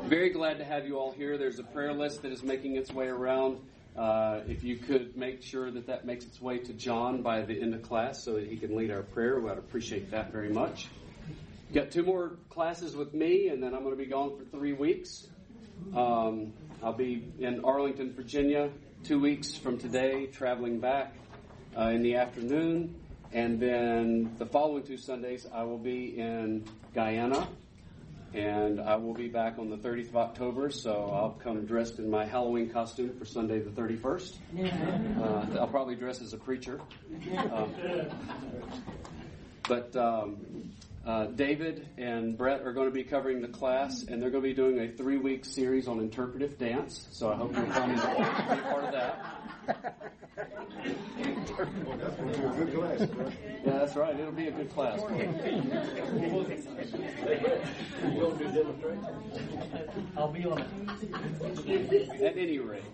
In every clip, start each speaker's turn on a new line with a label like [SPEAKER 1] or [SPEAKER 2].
[SPEAKER 1] Very glad to have you all here. There's a prayer list that is making its way around. If you could make sure that makes its way to John by the end of class so that he can lead our prayer, we would appreciate that very much. Got 2 more classes with me, and then I'm going to be gone for 3 weeks. I'll be in Arlington, Virginia, 2 weeks from today, traveling back in the afternoon. And then the following 2 Sundays, I will be in Guyana. And I will be back on the 30th of October, so I'll come dressed in my Halloween costume for Sunday the 31st. I'll probably dress as a preacher. But David and Brett are going to be covering the class, and they're going to be doing a 3-week series on interpretive dance. So I hope you'll come and be a part of that. Yeah, that's right. It'll be a good class.
[SPEAKER 2] I'll be on it.
[SPEAKER 1] At any rate,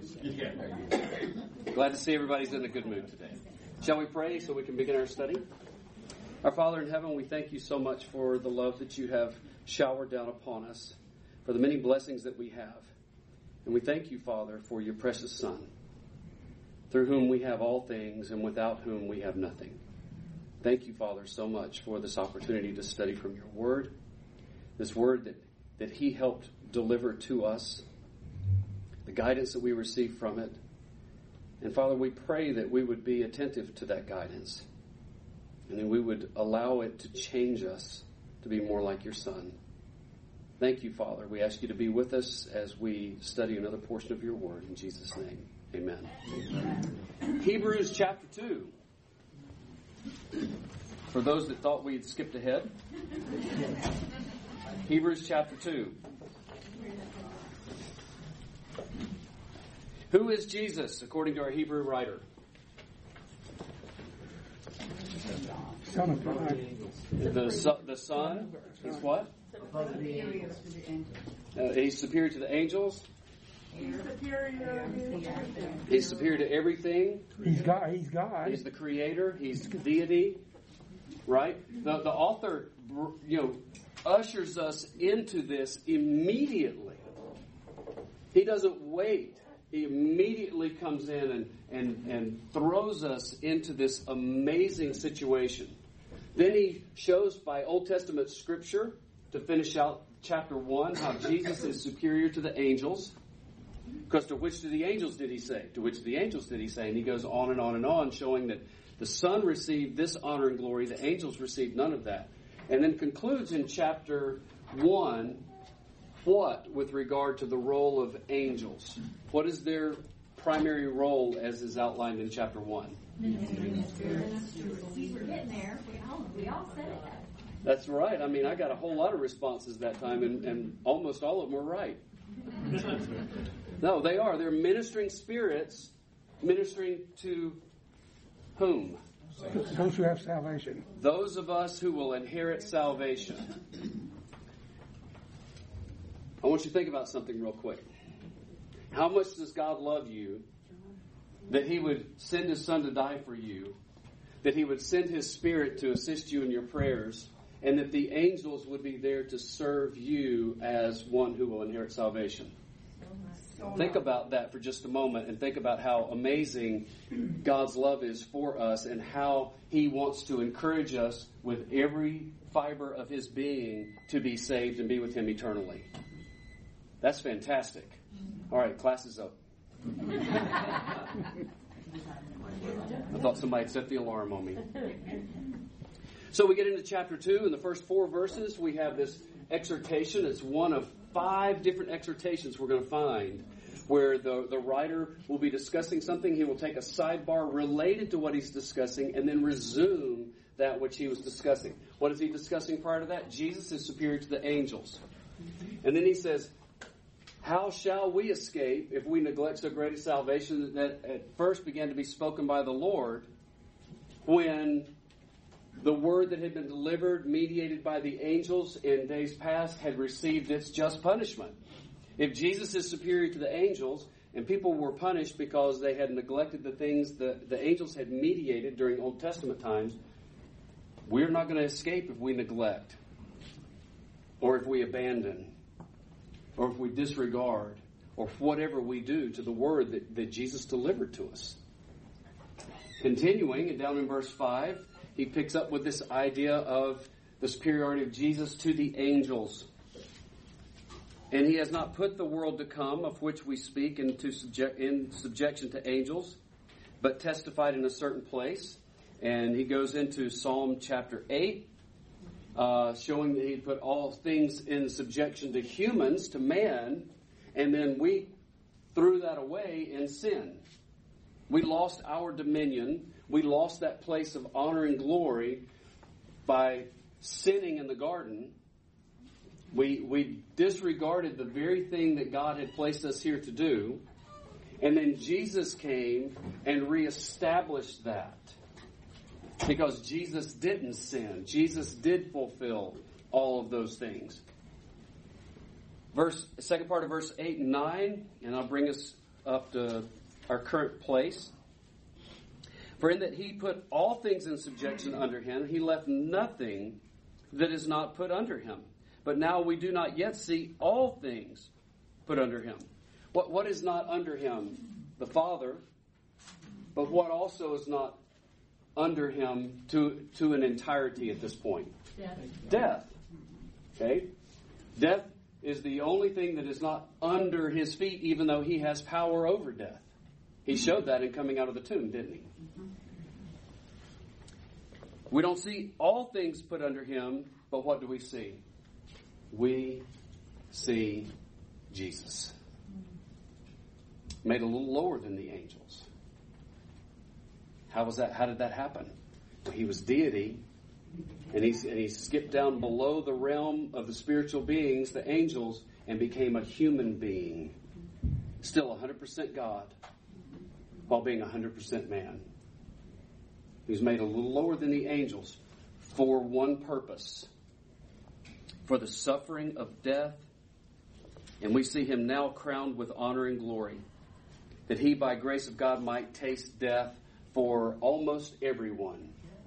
[SPEAKER 1] glad to see everybody's in a good mood today. Shall we pray so we can begin our study? Our Father in heaven, we thank you so much for the love that you have showered down upon us, for the many blessings that we have. And we thank you, Father, for your precious Son, through whom we have all things and without whom we have nothing. Thank you, Father, so much for this opportunity to study from your word, this word that he helped deliver to us, the guidance that we receive from it. And Father, we pray that we would be attentive to that guidance, and then we would allow it to change us to be more like your Son. Thank you, Father. We ask you to be with us as we study another portion of your word. In Jesus' name, amen. Amen. Hebrews chapter 2. For those that thought we'd skipped ahead, Hebrews chapter 2. Who is Jesus, according to our Hebrew writer?
[SPEAKER 3] Son of God.
[SPEAKER 1] The Son is what? He's superior to the angels. He's superior to everything.
[SPEAKER 3] He's God.
[SPEAKER 1] He's the creator. He's deity. Right? The author, ushers us into this immediately. He doesn't wait. He immediately comes in and throws us into this amazing situation. Then he shows by Old Testament scripture, to finish out chapter 1, how Jesus is superior to the angels. Because to which of the angels did he say? To which of the angels did he say? And he goes on and on and on, showing that the Son received this honor and glory, the angels received none of that. And then concludes in chapter 1, what with regard to the role of angels? What is their primary role as is outlined in chapter 1?
[SPEAKER 4] We were getting there. We all said it.
[SPEAKER 1] That's right. I mean, I got a whole lot of responses that time, and almost all of them were right. No, they are. They're ministering spirits, ministering to whom?
[SPEAKER 3] Those who have salvation.
[SPEAKER 1] Those of us who will inherit salvation. I want you to think about something real quick. How much does God love you that he would send his Son to die for you, that he would send his Spirit to assist you in your prayers, and that the angels would be there to serve you as one who will inherit salvation? Think about that for just a moment, and think about how amazing God's love is for us, and how he wants to encourage us with every fiber of his being to be saved and be with him eternally. That's fantastic. All right, class is up. I thought somebody had set the alarm on me. So we get into chapter 2. In the first 4 verses, we have this exhortation. It's one of 5 different exhortations we're going to find where the writer will be discussing something. He will take a sidebar related to what he's discussing and then resume that which he was discussing. What is he discussing prior to that? Jesus is superior to the angels. And then he says, how shall we escape if we neglect so great a salvation that at first began to be spoken by the Lord, when the word that had been delivered, mediated by the angels in days past, had received its just punishment? If Jesus is superior to the angels, and people were punished because they had neglected the things that the angels had mediated during Old Testament times, we're not going to escape if we neglect or if we abandon. or if we disregard, or whatever we do to the word that Jesus delivered to us. Continuing, and down in verse 5, he picks up with this idea of the superiority of Jesus to the angels. And he has not put the world to come, of which we speak, in subjection to angels, but testified in a certain place. And he goes into Psalm chapter 8, showing that he put all things in subjection to humans, to man, and then we threw that away in sin. We lost our dominion. We lost that place of honor and glory by sinning in the garden. We disregarded the very thing that God had placed us here to do. And then Jesus came and reestablished that. Because Jesus didn't sin. Jesus did fulfill all of those things. Second part of verse 8 and 9, and I'll bring us up to our current place. For in that he put all things in subjection under him, he left nothing that is not put under him. But now we do not yet see all things put under him. What is not under him? The Father. But what also is not under him to an entirety at this point? Death. Okay? Death is the only thing that is not under his feet, even though he has power over death. He showed that in coming out of the tomb, didn't he? We don't see all things put under him, but what do we see? We see Jesus. Made a little lower than the angels. How was that? How did that happen? Well, he was deity, and he skipped down below the realm of the spiritual beings, the angels, and became a human being. Still 100% God, while being 100% man. He was made a little lower than the angels for one purpose. For the suffering of death. And we see him now crowned with honor and glory. That he, by grace of God, might taste death for almost everyone.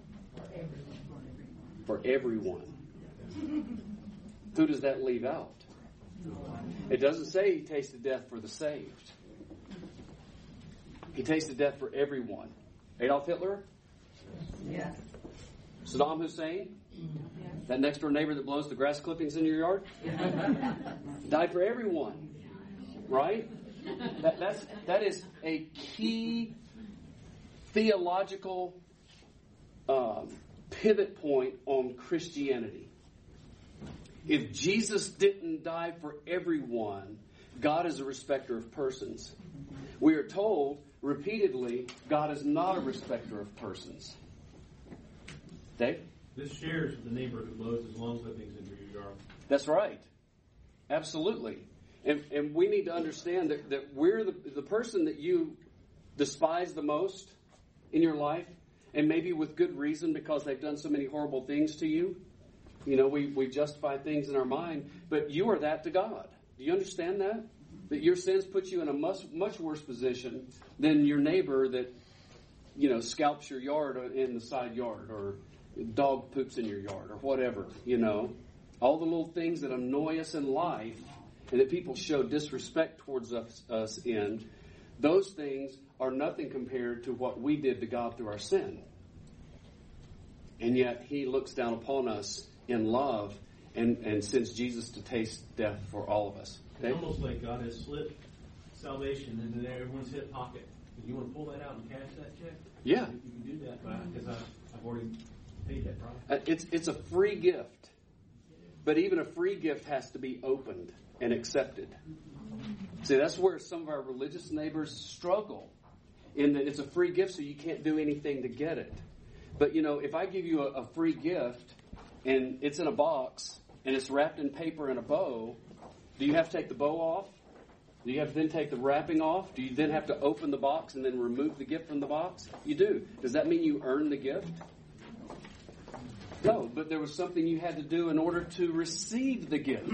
[SPEAKER 1] For everyone. Who does that leave out? It doesn't say he tasted death for the saved. He tasted death for everyone. Adolf Hitler?
[SPEAKER 5] Yes.
[SPEAKER 1] Saddam Hussein? That next door neighbor that blows the grass clippings in your yard? Died for everyone. Right? That is a key theological pivot point on Christianity. If Jesus didn't die for everyone, God is a respecter of persons. We are told repeatedly, God is not a respecter of persons. Dave?
[SPEAKER 6] This shares the neighbor who blows his lawn clippings into your yard.
[SPEAKER 1] That's right. Absolutely. And we need to understand that we're the person that you despise the most in your life, and maybe with good reason because they've done so many horrible things to you. You know, we justify things in our mind, but you are that to God. Do you understand that? That your sins put you in a much worse position than your neighbor that, you know, scalps your yard in the side yard, or dog poops in your yard, or whatever, you know. All the little things that annoy us in life and that people show disrespect towards us in, those things are nothing compared to what we did to God through our sin. And yet he looks down upon us in love and sends Jesus to taste death for all of us. Okay?
[SPEAKER 6] It's almost like God has slipped salvation into everyone's hip pocket. You want to pull that out and cash that check?
[SPEAKER 1] Yeah.
[SPEAKER 6] You can do that because I've already paid that price.
[SPEAKER 1] It's a free gift. But even a free gift has to be opened and accepted. See, that's where some of our religious neighbors struggle. In that it's a free gift, so you can't do anything to get it. But, you know, if I give you a free gift and it's in a box and it's wrapped in paper and a bow, do you have to take the bow off? Do you have to then take the wrapping off? Do you then have to open the box and then remove the gift from the box? You do. Does that mean you earn the gift? No, but there was something you had to do in order to receive the gift.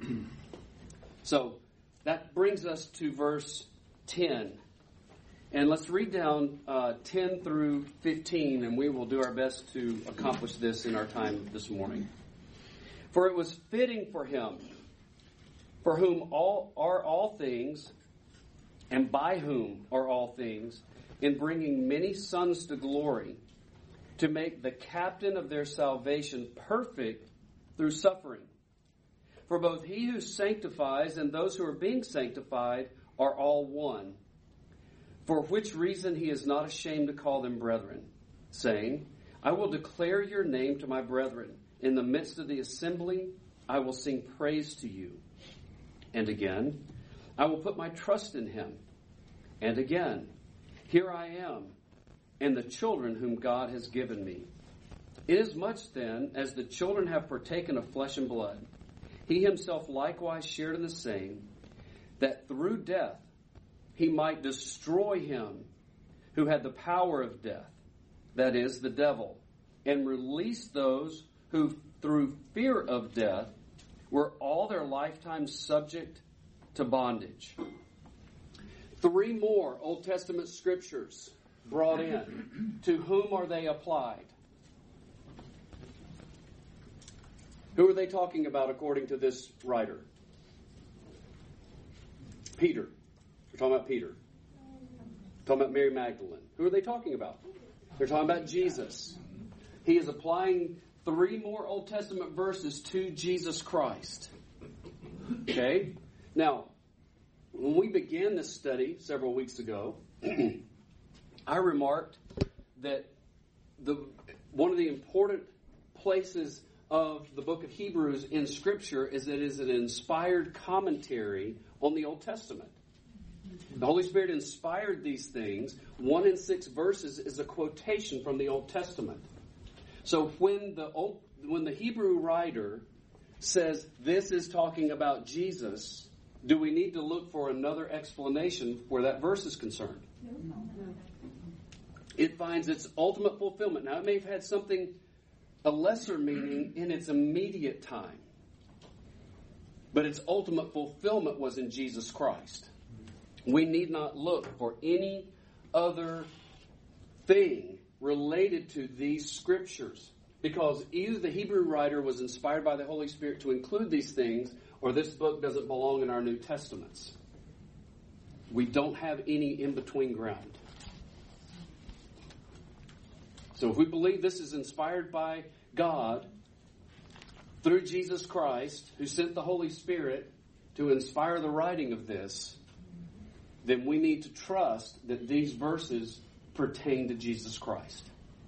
[SPEAKER 1] So that brings us to verse 10. And let's read down 10 through 15, and we will do our best to accomplish this in our time this morning. For it was fitting for him for whom all are all things, and by whom are all things, in bringing many sons to glory, to make the captain of their salvation perfect through suffering. For both he who sanctifies and those who are being sanctified are all one. For which reason he is not ashamed to call them brethren, saying, I will declare your name to my brethren. In the midst of the assembly, I will sing praise to you. And again, I will put my trust in him. And again, here I am, and the children whom God has given me. Inasmuch then as the children have partaken of flesh and blood, he himself likewise shared in the same, that through death he might destroy him who had the power of death, that is, the devil, and release those who through fear of death were all their lifetime subject to bondage. 3 more Old Testament scriptures brought in. To whom are they applied? Who are they talking about according to this writer? Peter. We're talking about Peter. Talking about Mary Magdalene. Who are they talking about? They're talking about Jesus. He is applying 3 more Old Testament verses to Jesus Christ. Okay? Now, when we began this study several weeks ago, I remarked that one of the important places of the book of Hebrews in Scripture is that it is an inspired commentary on the Old Testament. The Holy Spirit inspired these things. 1 in 6 verses is a quotation from the Old Testament. So when the Hebrew writer says this is talking about Jesus, do we need to look for another explanation where that verse is concerned?
[SPEAKER 4] No.
[SPEAKER 1] It finds its ultimate fulfillment. Now, it may have had a lesser meaning in its immediate time, but its ultimate fulfillment was in Jesus Christ. We need not look for any other thing related to these scriptures, because either the Hebrew writer was inspired by the Holy Spirit to include these things, or this book doesn't belong in our New Testaments. We don't have any in-between ground. So if we believe this is inspired by God through Jesus Christ, who sent the Holy Spirit to inspire the writing of this, then we need to trust that these verses pertain to Jesus Christ.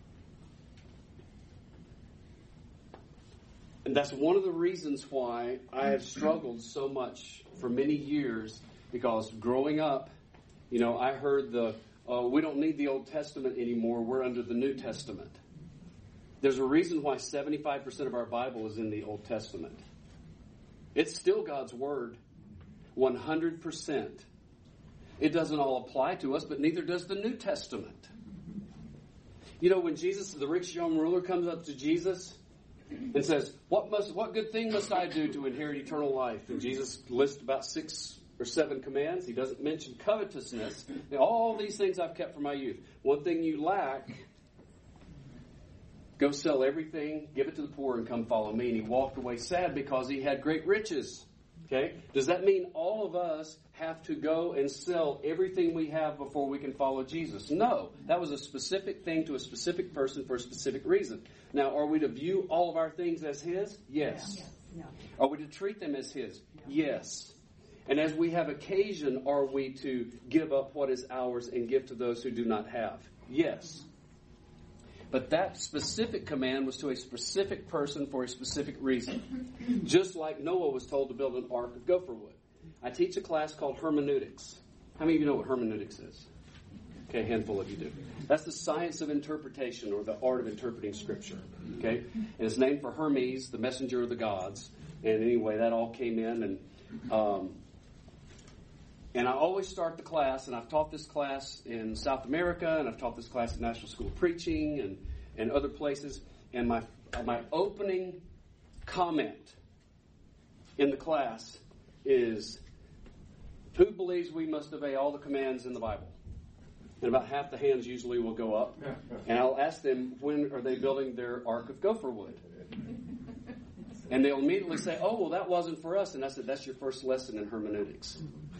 [SPEAKER 1] And that's one of the reasons why I have struggled so much for many years, because growing up, I heard we don't need the Old Testament anymore, we're under the New Testament. There's a reason why 75% of our Bible is in the Old Testament. It's still God's Word, 100%. It doesn't all apply to us, but neither does the New Testament. When the rich young ruler comes up to Jesus and says, what good thing must I do to inherit eternal life? And Jesus lists about 6 or 7 commands. He doesn't mention covetousness. All these things I've kept from my youth. One thing you lack, go sell everything, give it to the poor, and come follow me. And he walked away sad because he had great riches. Okay? Does that mean all of us have to go and sell everything we have before we can follow Jesus? No. That was a specific thing to a specific person for a specific reason. Now, are we to view all of our things as His? Yes.
[SPEAKER 4] No.
[SPEAKER 1] Are we to treat them as His? Yes. And as we have occasion, are we to give up what is ours and give to those who do not have? Yes. But that specific command was to a specific person for a specific reason. Just like Noah was told to build an ark of gopher wood. I teach a class called hermeneutics. How many of you know what hermeneutics is? Okay, a handful of you do. That's the science of interpretation, or the art of interpreting Scripture. Okay? And it's named for Hermes, the messenger of the gods. And anyway, that all came in. And I always start the class, and I've taught this class in South America, and I've taught this class at National School of Preaching and other places. And my opening comment in the class is, who believes we must obey all the commands in the Bible? And about half the hands usually will go up. And I'll ask them, when are they building their ark of gopher wood? And they'll immediately say, oh, well, that wasn't for us. And I said, that's your first lesson in hermeneutics.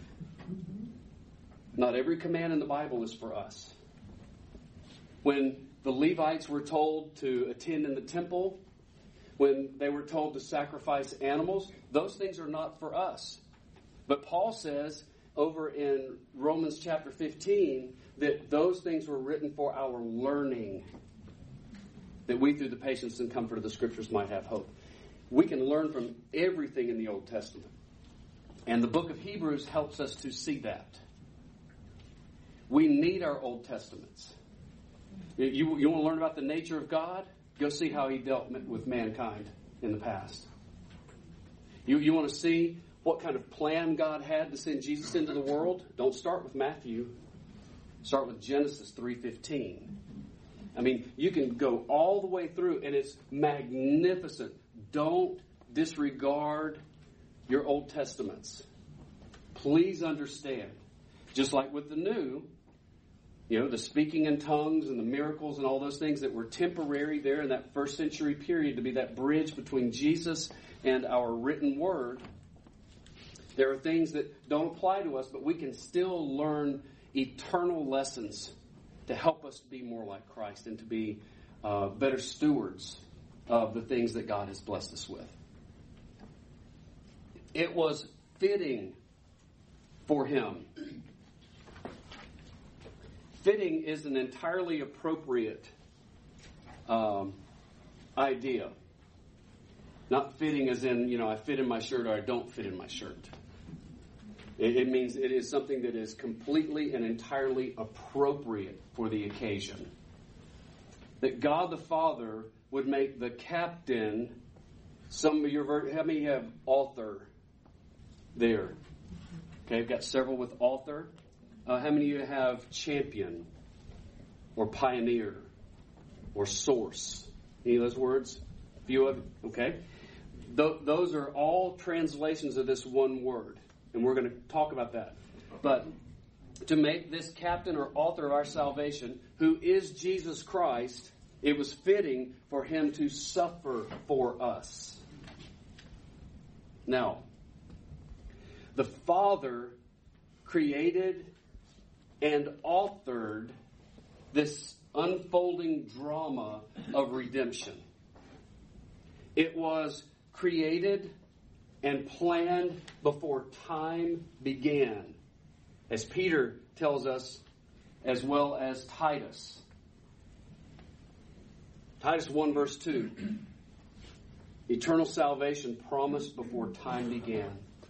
[SPEAKER 1] Not every command in the Bible is for us. When the Levites were told to attend in the temple, when they were told to sacrifice animals, those things are not for us. But Paul says over in Romans chapter 15 that those things were written for our learning, that we through the patience and comfort of the Scriptures might have hope. We can learn from everything in the Old Testament. And the book of Hebrews helps us to see that. We need our Old Testaments. You want to learn about the nature of God? Go see how He dealt with mankind in the past. You want to see what kind of plan God had to send Jesus into the world? Don't start with Matthew. Start with Genesis 3:15. I mean, you can go all the way through, and it's magnificent. Don't disregard your Old Testaments. Please understand. Just like with the New, the speaking in tongues and the miracles and all those things that were temporary there in that first century period to be that bridge between Jesus and our written word. There are things that don't apply to us, but we can still learn eternal lessons to help us be more like Christ and to be better stewards of the things that God has blessed us with. It was fitting for Him. Fitting is an entirely appropriate idea. Not fitting as in, I fit in my shirt or I don't fit in my shirt. It means it is something that is completely and entirely appropriate for the occasion. That God the Father would make the captain, some of your, how many have author there? Okay, I've got several with author. How many of you have champion or pioneer or source? Any of those words? A few of them? Okay. Those are all translations of this one word. And we're going to talk about that. But to make this captain or author of our salvation, who is Jesus Christ, it was fitting for Him to suffer for us. Now, the Father created and authored this unfolding drama of redemption. It was created and planned before time began, as Peter tells us, as well as Titus. Titus 1 verse 2. Eternal salvation promised before time began.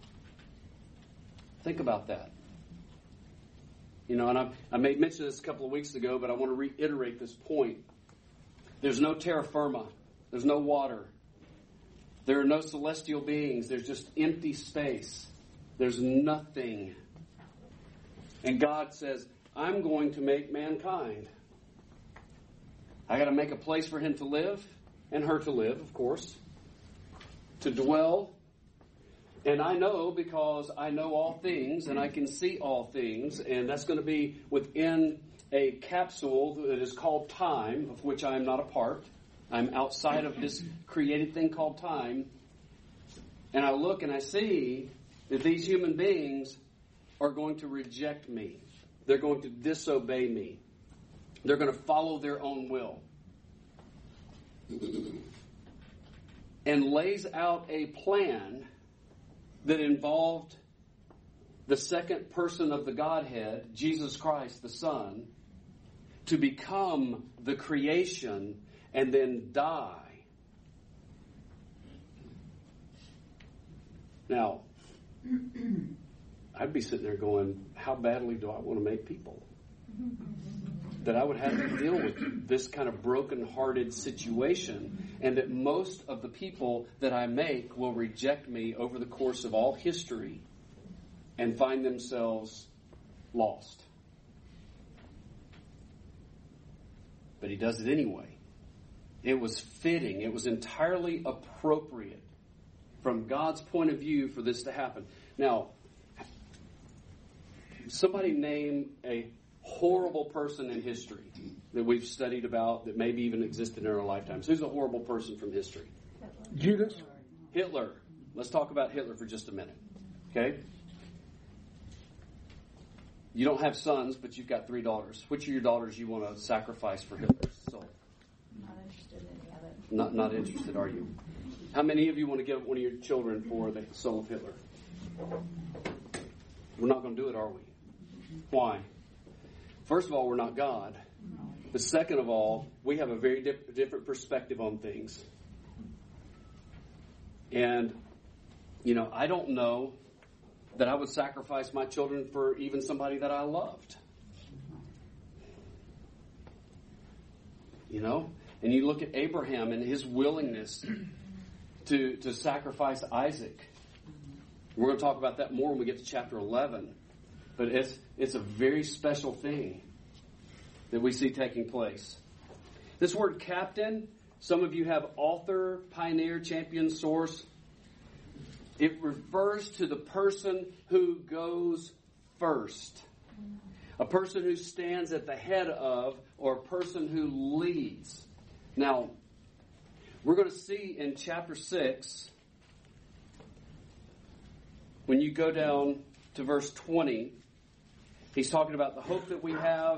[SPEAKER 1] Think about that. And I made mention of this a couple of weeks ago, but I want to reiterate this point. There's no terra firma. There's no water. There are no celestial beings. There's just empty space. There's nothing. And God says, I'm going to make mankind. I got to make a place for him to live, and her to live, of course, to dwell. And I know because I know all things, and I can see all things, and that's going to be within a capsule that is called time, of which I am not a part. I'm outside of this created thing called time. And I look and I see that these human beings are going to reject me. They're going to disobey me. They're going to follow their own will. And lays out a plan that involved the second person of the Godhead, Jesus Christ, the Son, to become the creation and then die. Now, I'd be sitting there going, how badly do I want to make people? That I would have to deal with this kind of broken-hearted situation, and that most of the people that I make will reject me over the course of all history and find themselves lost. But he does it anyway. It was fitting. It was entirely appropriate from God's point of view for this to happen. Now, somebody name a horrible person in history that we've studied about that maybe even existed in our lifetimes. Who's a horrible person from history?
[SPEAKER 3] Judas.
[SPEAKER 1] Hitler. Let's talk about Hitler for just a minute. Okay? You don't have sons, but you've got 3 daughters. Which of your daughters you want to sacrifice for Hitler's soul?
[SPEAKER 4] Not interested in any of it.
[SPEAKER 1] Not interested, are you? How many of you want to give one of your children for the soul of Hitler? We're not going to do it, are we? Why? First of all, we're not God. But second of all, we have a very different perspective on things. And, I don't know that I would sacrifice my children for even somebody that I loved. And you look at Abraham and his willingness to sacrifice Isaac. We're going to talk about that more when we get to chapter 11. But it's a very special thing that we see taking place. This word captain, some of you have author, pioneer, champion, source. It refers to the person who goes first. A person who stands at the head of, or a person who leads. Now, we're going to see in chapter 6, when you go down to verse 20, he's talking about the hope that we have,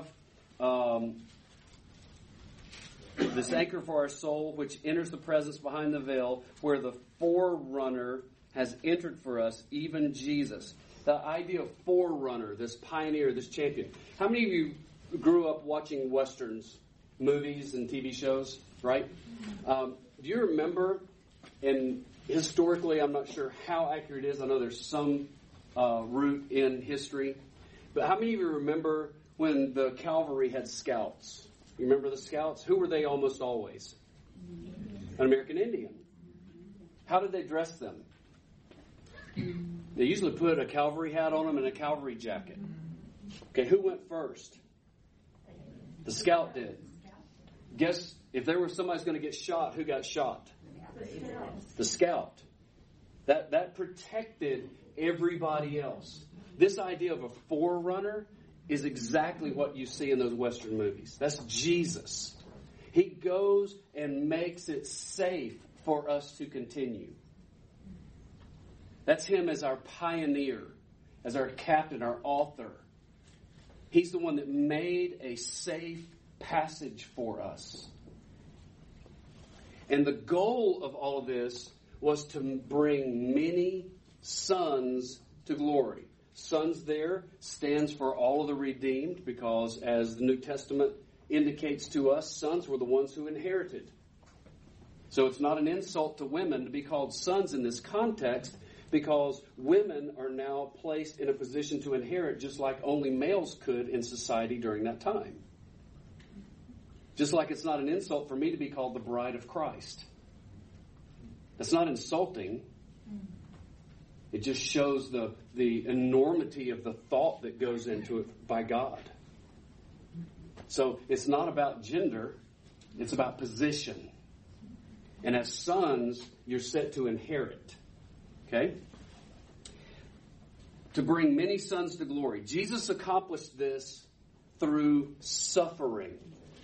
[SPEAKER 1] this anchor for our soul, which enters the presence behind the veil, where the forerunner has entered for us, even Jesus. The idea of forerunner, this pioneer, this champion. How many of you grew up watching westerns, movies and TV shows, right? Do you remember, and historically I'm not sure how accurate it is, I know there's some root in history, but how many of you remember when the cavalry had scouts? You remember the scouts? Who were they almost always? An American Indian. How did they dress them? They usually put a cavalry hat on them and a cavalry jacket. Okay, who went first? The scout did. Guess if there was somebody's going to get shot, who got shot? The scout. That protected everybody else. This idea of a forerunner is exactly what you see in those Western movies. That's Jesus. He goes and makes it safe for us to continue. That's him as our pioneer, as our captain, our author. He's the one that made a safe passage for us. And the goal of all of this was to bring many sons to glory. Sons there stands for all of the redeemed, because as the New Testament indicates to us, sons were the ones who inherited. So it's not an insult to women to be called sons in this context, because women are now placed in a position to inherit just like only males could in society during that time. Just like it's not an insult for me to be called the bride of Christ. That's not insulting. It just shows the enormity of the thought that goes into it by God. So it's not about gender, it's about position. And as sons, you're set to inherit. Okay? To bring many sons to glory. Jesus accomplished this through suffering.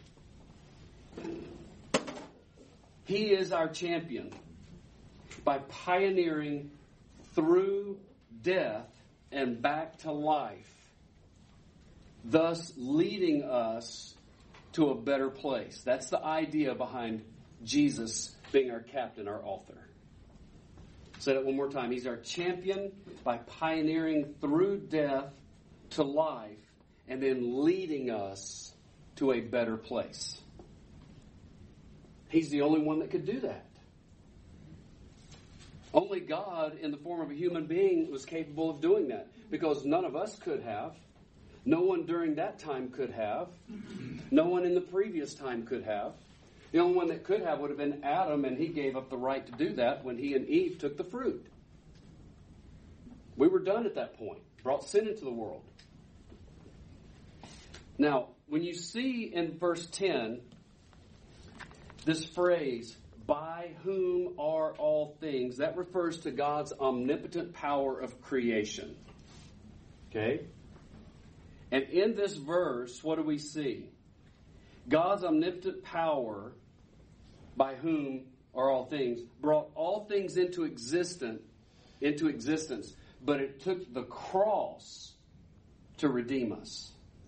[SPEAKER 1] He is our champion by pioneering through death and back to life, thus leading us to a better place. That's the idea behind Jesus being our captain, our author. Say that one more time. He's our champion by pioneering through death to life and then leading us to a better place. He's the only one that could do that. Only God, in the form of a human being, was capable of doing that, because none of us could have. No one during that time could have. No one in the previous time could have. The only one that could have would have been Adam, and he gave up the right to do that when he and Eve took the fruit. We were done at that point. Brought sin into the world. Now, when you see in verse 10 this phrase, by whom are all things, that refers to God's omnipotent power of creation. Okay? And in this verse, what do we see? God's omnipotent power by whom or all things, brought all things into existence, but it took the cross to redeem us.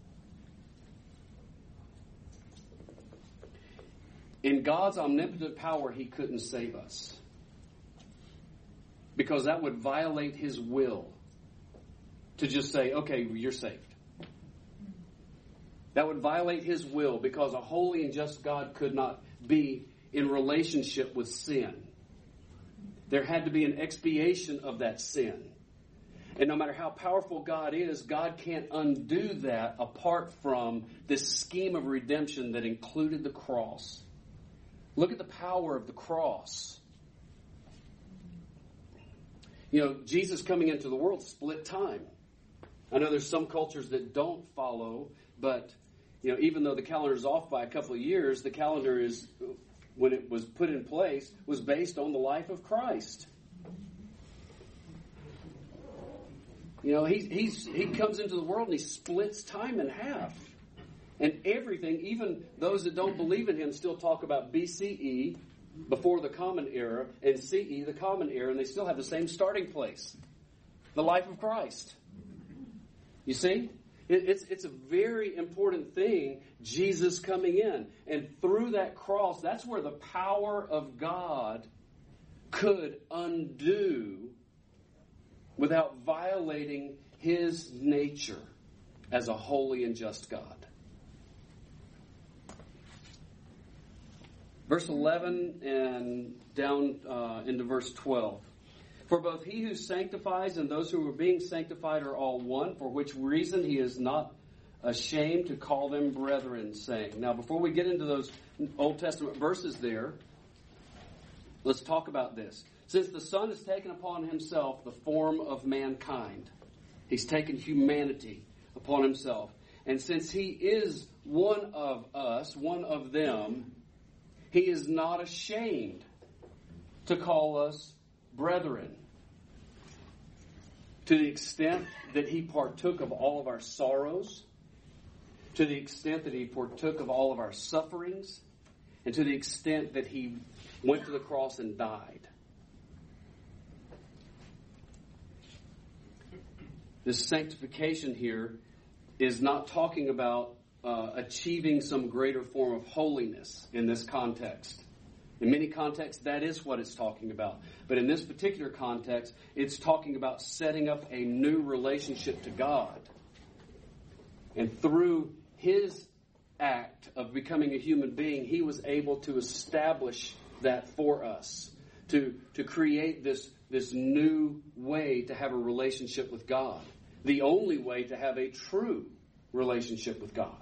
[SPEAKER 1] In God's omnipotent power, He couldn't save us, because that would violate His will to just say, okay, you're saved. That would violate His will, because a holy and just God could not be in relationship with sin. There had to be an expiation of that sin. And no matter how powerful God is, God can't undo that apart from this scheme of redemption that included the cross. Look at the power of the cross. You know, Jesus coming into the world split time. I know there's some cultures that don't follow, but you know, even though the calendar is off by a couple of years, the calendar is, when it was put in place, was based on the life of Christ. You know, he comes into the world and he splits time in half. And everything, even those that don't believe in Him, still talk about BCE, before the Common Era, and CE, the Common Era, and they still have the same starting place, the life of Christ. You see? It's a very important thing, Jesus coming in. And through that cross, that's where the power of God could undo without violating His nature as a holy and just God. Verse 11 and down into verse 12. For both He who sanctifies and those who are being sanctified are all one, for which reason He is not ashamed to call them brethren, saying. Now, before we get into those Old Testament verses there, let's talk about this. Since the Son has taken upon Himself the form of mankind, He's taken humanity upon Himself. And since He is one of us, one of them, He is not ashamed to call us brethren. To the extent that He partook of all of our sorrows, to the extent that He partook of all of our sufferings, and to the extent that He went to the cross and died. This sanctification here is not talking about achieving some greater form of holiness in this context. In many contexts, that is what it's talking about. But in this particular context, it's talking about setting up a new relationship to God. And through His act of becoming a human being, He was able to establish that for us. To create this new way to have a relationship with God. The only way to have a true relationship with God.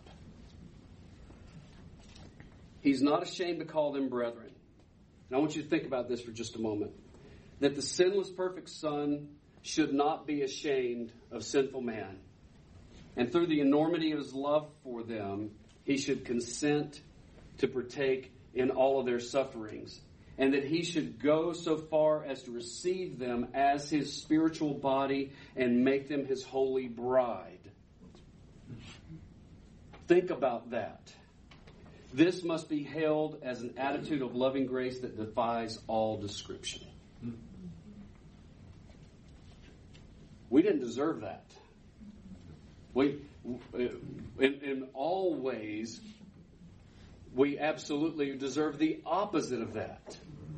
[SPEAKER 1] He's not ashamed to call them brethren. And I want you to think about this for just a moment. That the sinless, perfect Son should not be ashamed of sinful man. And through the enormity of His love for them, He should consent to partake in all of their sufferings. And that He should go so far as to receive them as His spiritual body and make them His holy bride. Think about that. This must be held as an attitude of loving grace that defies all description. We didn't deserve that. In all ways, we absolutely deserve the opposite of that.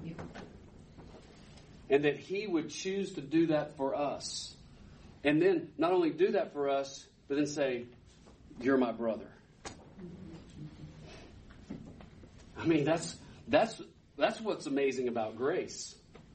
[SPEAKER 1] And that He would choose to do that for us. And then not only do that for us, but then say, you're my brother. I mean, that's what's amazing about grace.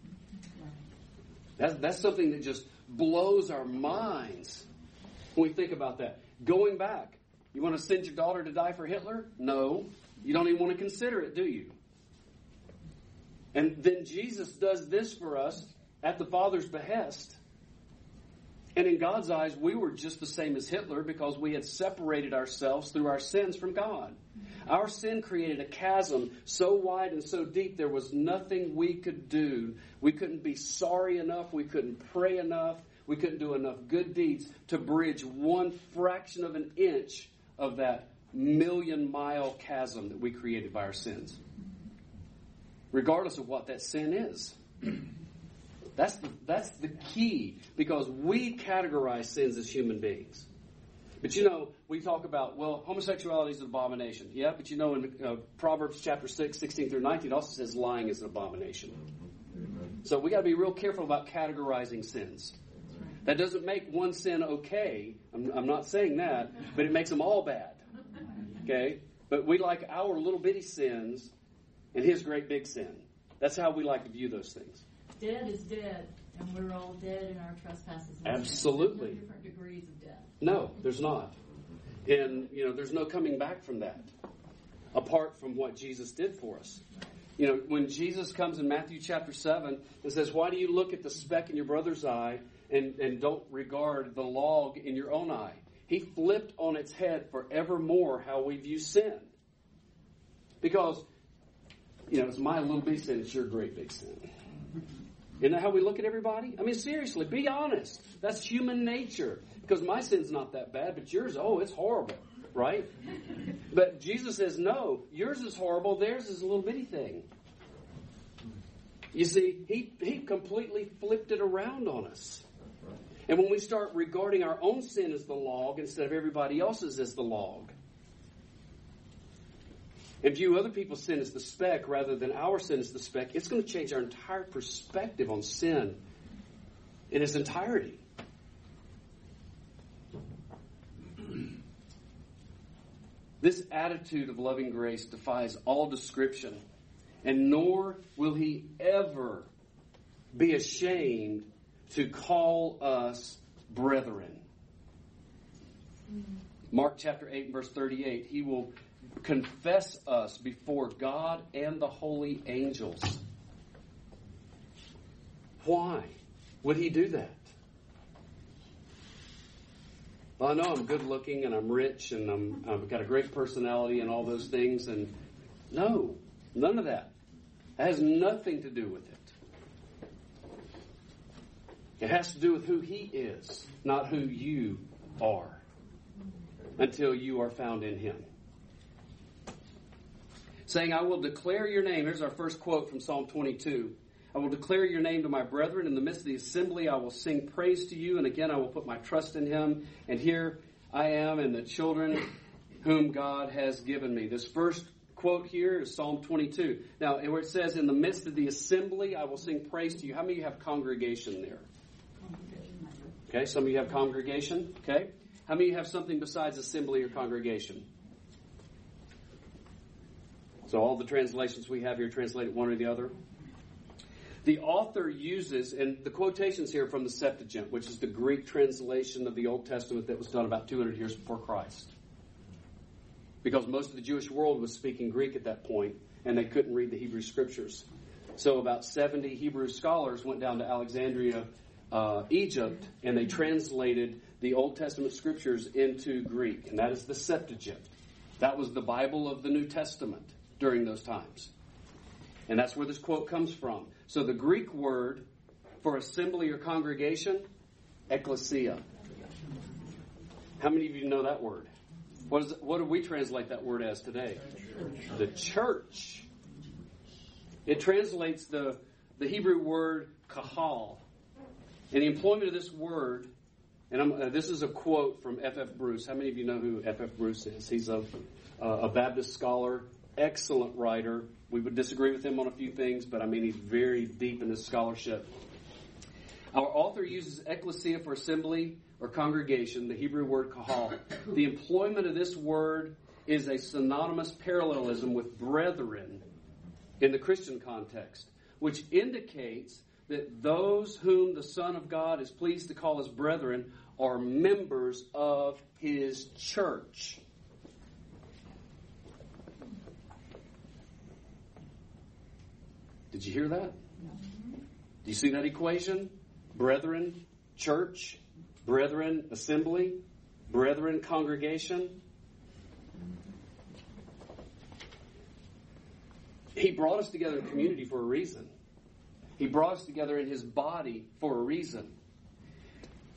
[SPEAKER 1] That's something that just blows our minds when we think about that. Going back, you want to send your daughter to die for Hitler? No. You don't even want to consider it, do you? And then Jesus does this for us at the Father's behest. And in God's eyes, we were just the same as Hitler because we had separated ourselves through our sins from God. Our sin created a chasm so wide and so deep there was nothing we could do. We couldn't be sorry enough. We couldn't pray enough. We couldn't do enough good deeds to bridge one fraction of an inch of that 1,000,000-mile chasm that we created by our sins. regardless of what that sin is. That's the key, because we categorize sins as human beings. But we talk about, homosexuality is an abomination. Yeah, but in Proverbs chapter 6, 16 through 19, it also says lying is an abomination. So we got to be real careful about categorizing sins. That doesn't make one sin okay. I'm not saying that, but it makes them all bad. Okay? But we like our little bitty sins and his great big sin. That's how we like to view those things.
[SPEAKER 5] Dead is dead, and we're all dead in our trespasses.
[SPEAKER 1] Absolutely.
[SPEAKER 5] There's no different degrees of death.
[SPEAKER 1] No, there's not. And, there's no coming back from that, apart from what Jesus did for us. When Jesus comes in Matthew chapter 7 and says, why do you look at the speck in your brother's eye and don't regard the log in your own eye? He flipped on its head forevermore how we view sin. Because, it's my little big sin, it's your great big sin. Isn't that how we look at everybody? I mean, seriously, be honest. That's human nature. Because my sin's not that bad, but yours, it's horrible, right? But Jesus says, no, yours is horrible, theirs is a little bitty thing. You see, he completely flipped it around on us. And when we start regarding our own sin as the log instead of everybody else's as the log, and view other people's sin as the speck rather than our sin as the speck, it's going to change our entire perspective on sin in its entirety. This attitude of loving grace defies all description, and nor will he ever be ashamed to call us brethren. Mark chapter 8 verse 38, he will confess us before God and the holy angels. Why would he do that? Well, I know I'm good looking and I'm rich and I've got a great personality and all those things. And no, none of that. It has nothing to do with it. It has to do with who he is, not who you are, until you are found in him. Saying, I will declare your name. Here's our first quote from Psalm 22. I will declare your name to my brethren. In the midst of the assembly, I will sing praise to you. And again, I will put my trust in him. And here I am and the children whom God has given me. This first quote here is Psalm 22. Now, where it says, in the midst of the assembly, I will sing praise to you. How many of you have congregation there? Okay, some of you have congregation. Okay. How many of you have something besides assembly or congregation? So all the translations we have here translate it one or the other. The author uses, and the quotations here from the Septuagint, which is the Greek translation of the Old Testament that was done about 200 years before Christ. Because most of the Jewish world was speaking Greek at that point, and they couldn't read the Hebrew Scriptures. So about 70 Hebrew scholars went down to Alexandria, Egypt, and they translated the Old Testament Scriptures into Greek, and that is the Septuagint. That was the Bible of the New Testament during those times. And that's where this quote comes from. So the Greek word for assembly or congregation, ecclesia. How many of you know that word? What do we translate that word as today? The church. It translates the Hebrew word kahal. And the employment of this word, and this is a quote from F.F. Bruce. How many of you know who F.F. Bruce is? He's a Baptist scholar, excellent writer. We would disagree with him on a few things, but he's very deep in his scholarship. Our author uses ecclesia for assembly or congregation, the Hebrew word kahal. The employment of this word is a synonymous parallelism with brethren in the Christian context, which indicates that those whom the Son of God is pleased to call as brethren are members of his church. Did you hear that? Do you see that equation? Brethren, church, brethren, assembly, brethren, congregation. He brought us together in community for a reason. He brought us together in his body for a reason.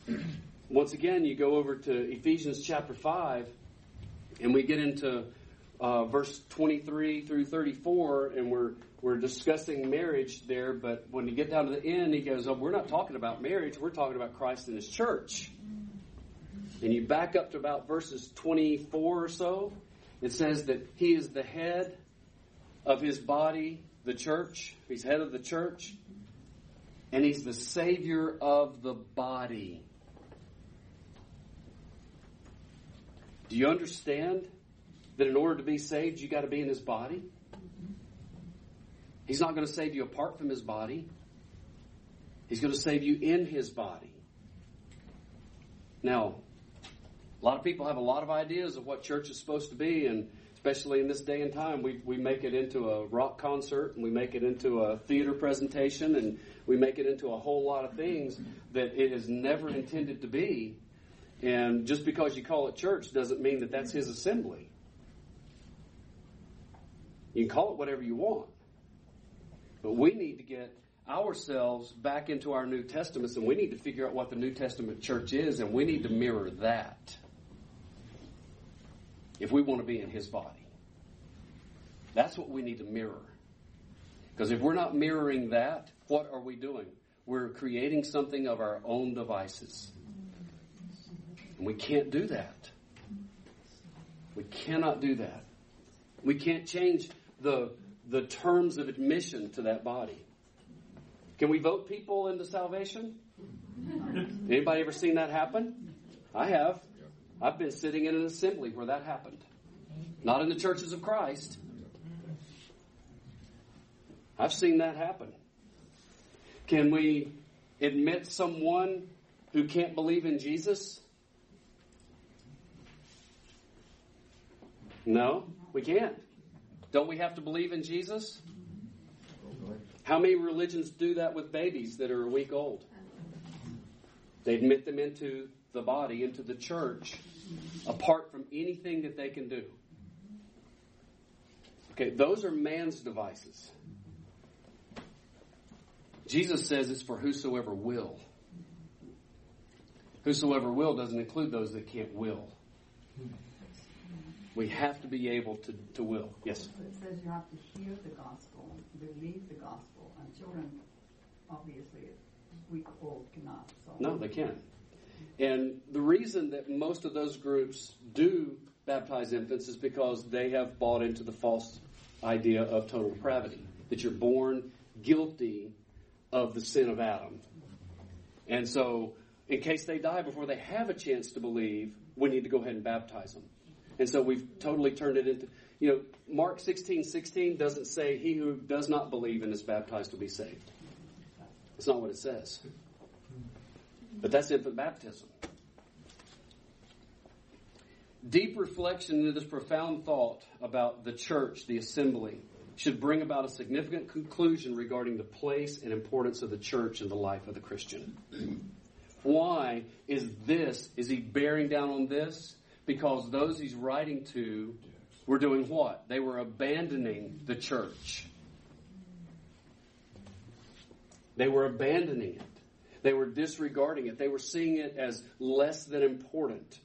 [SPEAKER 1] Once again, you go over to Ephesians chapter 5, and we get into verse 23 through 34, and we're discussing marriage there, but when you get down to the end, he goes, oh, we're not talking about marriage, we're talking about Christ and his church. And you back up to about verses 24 or so, it says that he is the head of his body, the church. He's head of the church. And he's the Savior of the body. Do you understand that in order to be saved, you got to be in his body? He's not going to save you apart from his body. He's going to save you in his body. Now, a lot of people have a lot of ideas of what church is supposed to be, and especially in this day and time, we make it into a rock concert, and we make it into a theater presentation, and we make it into a whole lot of things that it is never intended to be. And just because you call it church doesn't mean that that's his assembly. You can call it whatever you want. But we need to get ourselves back into our New Testaments, and we need to figure out what the New Testament church is, and we need to mirror that if we want to be in his body. That's what we need to mirror. Because if we're not mirroring that, what are we doing? We're creating something of our own devices. And we can't do that. We cannot do that. We can't change the terms of admission to that body. Can we vote people into salvation? Anybody ever seen that happen? I have. I've been sitting in an assembly where that happened. Not in the churches of Christ. I've seen that happen. Can we admit someone who can't believe in Jesus? No, we can't. Don't we have to believe in Jesus? How many religions do that with babies that are a week old? They admit them into the body, into the church, apart from anything that they can do. Okay, those are man's devices. Jesus says it's for whosoever will. Whosoever will doesn't include those that can't will. We have to be able to will. Yes?
[SPEAKER 7] It says you have to hear the gospel, believe the gospel, and children, obviously, week-old cannot. So.
[SPEAKER 1] No, they can't. And the reason that most of those groups do baptize infants is because they have bought into the false idea of total depravity, that you're born guilty of the sin of Adam. And so, in case they die before they have a chance to believe, we need to go ahead and baptize them. And so we've totally turned it into, Mark 16:16 doesn't say he who does not believe and is baptized will be saved. It's not what it says. But that's infant baptism. Deep reflection into this profound thought about the church, the assembly, should bring about a significant conclusion regarding the place and importance of the church in the life of the Christian. Why is he bearing down on this? Because those he's writing to were doing what? They were abandoning the church. They were abandoning it. They were disregarding it. They were seeing it as less than important.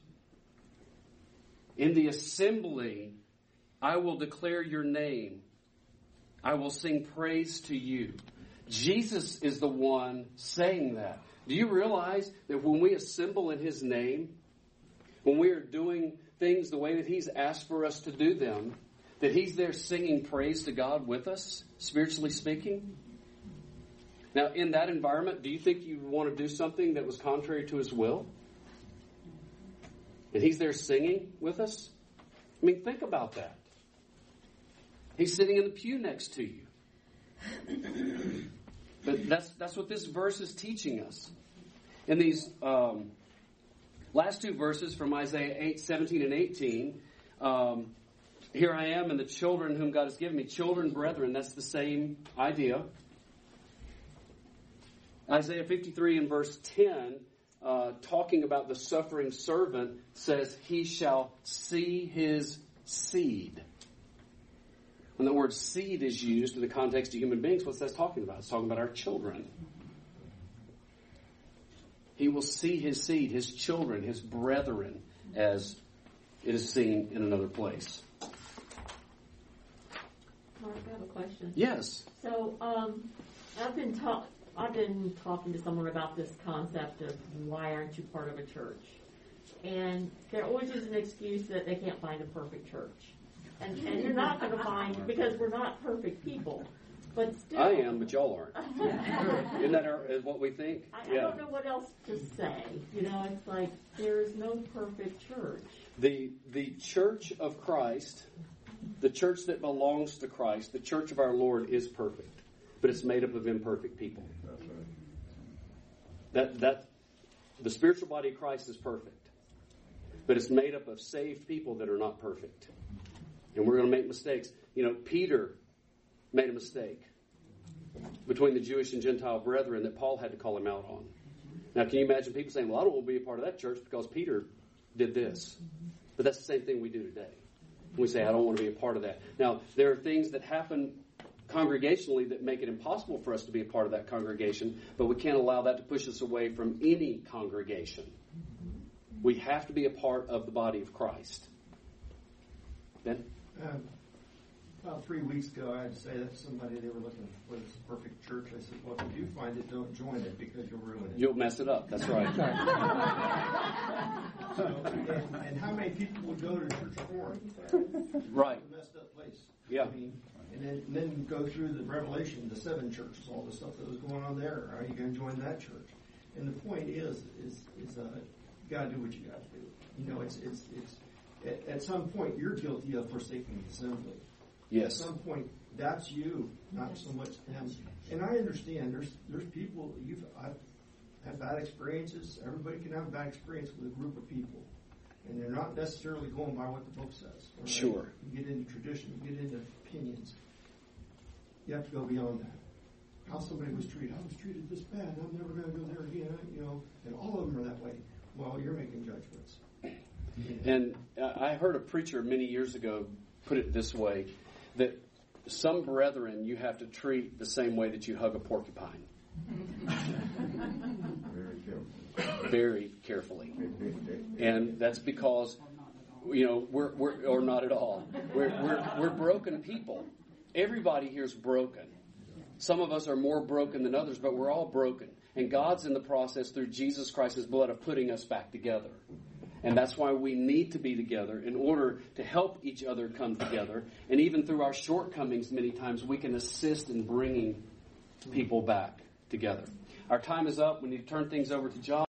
[SPEAKER 1] In the assembly, I will declare your name. I will sing praise to you. Jesus is the one saying that. Do you realize that when we assemble in his name, when we are doing things the way that he's asked for us to do them, that he's there singing praise to God with us, spiritually speaking? Now, in that environment, do you think you would want to do something that was contrary to his will? And he's there singing with us? I mean, think about that. He's sitting in the pew next to you. But that's what this verse is teaching us. In these last two verses from Isaiah 8:17 and 18, here I am and the children whom God has given me. Children, brethren, that's the same idea. Isaiah 53 and verse 10, talking about the suffering servant, says, he shall see his seed. When the word seed is used in the context of human beings, what's that talking about? It's talking about our children. He will see his seed, his children, his brethren, as it is seen in another place.
[SPEAKER 8] Mark, I have a question.
[SPEAKER 1] Yes.
[SPEAKER 8] So, I've been talking to someone about this concept of why aren't you part of a church? And there always is an excuse that they can't find a perfect church. And you're not going to find, because we're not perfect people. But still,
[SPEAKER 1] I am, but y'all aren't. Isn't that what we think?
[SPEAKER 8] I don't know what else to say. It's like there is no perfect church.
[SPEAKER 1] The church of Christ, the church that belongs to Christ, the church of our Lord is perfect, but it's made up of imperfect people. That the spiritual body of Christ is perfect, but it's made up of saved people that are not perfect, and we're going to make mistakes. Peter made a mistake between the Jewish and Gentile brethren that Paul had to call him out on. Now, can you imagine people saying, well, I don't want to be a part of that church because Peter did this. But that's the same thing we do today. We say, I don't want to be a part of that. Now, there are things that happen congregationally that make it impossible for us to be a part of that congregation, but we can't allow that to push us away from any congregation. We have to be a part of the body of Christ. Ben?
[SPEAKER 9] About 3 weeks ago, I had to say that to somebody. They were looking for this perfect church. I said, well, if you do find it, don't join it because you'll ruin it.
[SPEAKER 1] You'll mess it up. That's right.
[SPEAKER 9] And how many people would go to church for it?
[SPEAKER 1] Right.
[SPEAKER 9] It's a messed up place.
[SPEAKER 1] Yeah.
[SPEAKER 9] And then go through the Revelation, the 7 churches, all the stuff that was going on there. Are you going to join that church? And the point is you got to do what you got to do. It's at some point you're guilty of forsaking the assembly.
[SPEAKER 1] Yes.
[SPEAKER 9] At some point, that's you, not so much them. And I understand there's people I've had bad experiences. Everybody can have a bad experience with a group of people, and they're not necessarily going by what the book says. Right?
[SPEAKER 1] Sure.
[SPEAKER 9] You get into tradition, you get into opinions. You have to go beyond that. How somebody was treated. I was treated this bad. I'm never going to go there again. And all of them are that way. Well, you're making judgments.
[SPEAKER 1] And I heard a preacher many years ago put it this way, that some brethren you have to treat the same way that you hug a porcupine. Very carefully. And that's because, we're or not at all. We're broken people. Everybody here is broken. Some of us are more broken than others, but we're all broken. And God's in the process through Jesus Christ's blood of putting us back together. And that's why we need to be together in order to help each other come together. And even through our shortcomings, many times we can assist in bringing people back together. Our time is up. We need to turn things over to John.